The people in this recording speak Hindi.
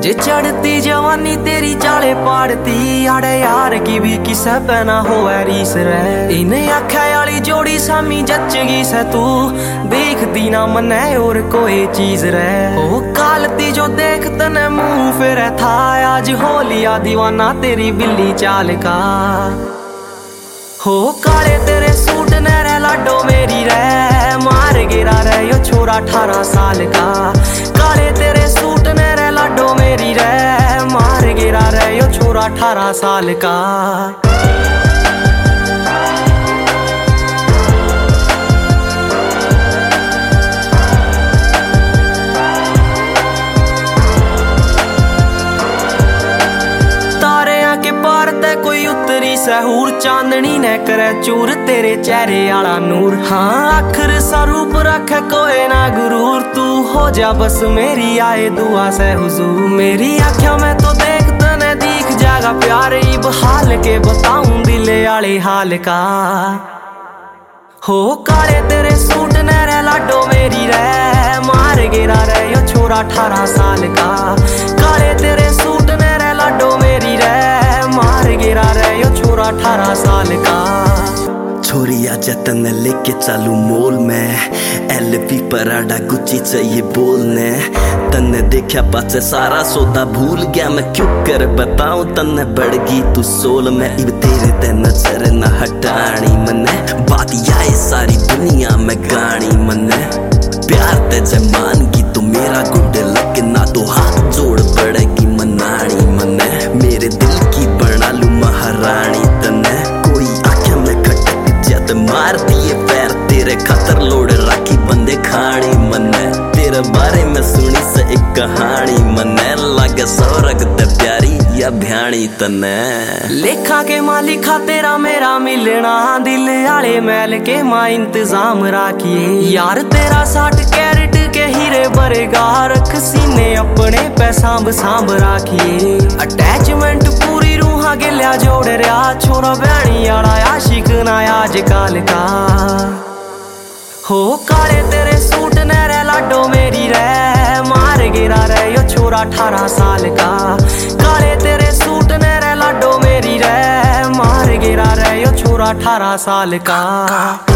जे चढ़ती जवानी तेरी चाले पाड़ती आड़े यार की भी किसे पहना हो रीस रे। इन्हें आख्या वाली जोड़ी सामी जचगी से तू देखती ना मने और कोई चीज रे। ओ कालती जो देख तने मुंह फिर था आज हो लिया दीवाना तेरी बिल्ली चाल का। हो काले तेरे सूट ने रे लाडो मेरी रे मार गिरा रे यो छोरा 18 साल का। काले तेरे सूट ने रे लाडो मेरी रे मार गिरा रे यो छोरा 18 साल का। कोई उतरी सहूर चांदनी ने करे चूर तेरे चेहरे आला नूर। हाँ आखिर स्वरूप रखे कोई ना गुरूर तू हो जा बस मेरी आए दुआ से हुजूर। मेरी आँखों में तो देख तने दिख जागा प्यार इब हाल के बताऊं दिल आले हाल का। हो काले तेरे सूट ने रे लाडो मेरी रे मार गिरा रे यो छोरा 18 साल का। काले तेरे सूट ने रे लाडो मेरी रे मार गिरा रे यो छोरा 18 साल का। छोरिया जतन लेके चालू मोल में एलपी पराडा गुच्ची चाहिए बोलने। तन्ने देखा पाचे सारा सौदा भूल गया मैं क्यों कर बताऊं तन्ने बढ़ गई तू सोल में। इब तेरे ते नजर न हटानी मने बात आए सारी दुनिया में गानी मने। प्यार ते जमान की तो मेरा गुड लक ना तो हाथ जोड़ पड़ेगी मनानी मने। मेरे दिल की बना लू महारानी तन्ने कोई आंखें में खटक जत मार दिए पैर तेरे खतर लोड राखी बंदे खानी मने। तेरे बारे में सुनी से एक कहानी मने लगे सौरग ते प्यारी या भ्याणी तन्ने। लेखा के मालिका तेरा मेरा मिलना दिल आले मैल के मां इंतजाम राखिए। यार तेरा 60 कैरेट के हीरे बरेगा रख सीने अपने पे सांभ राखिए। अटैचमेंट पूरी रूहा गिल्या जोड़ रहा छोरा भैनी आला आशिक ना आजकल का। हो काले तेरे सूट ने रे लाडो मेरी रे मार गिरा रे यो छोरा 18 साल का। काले तेरे सूट ने रे लाडो मेरी रे मार गिरा रे यो छोरा 18 साल का।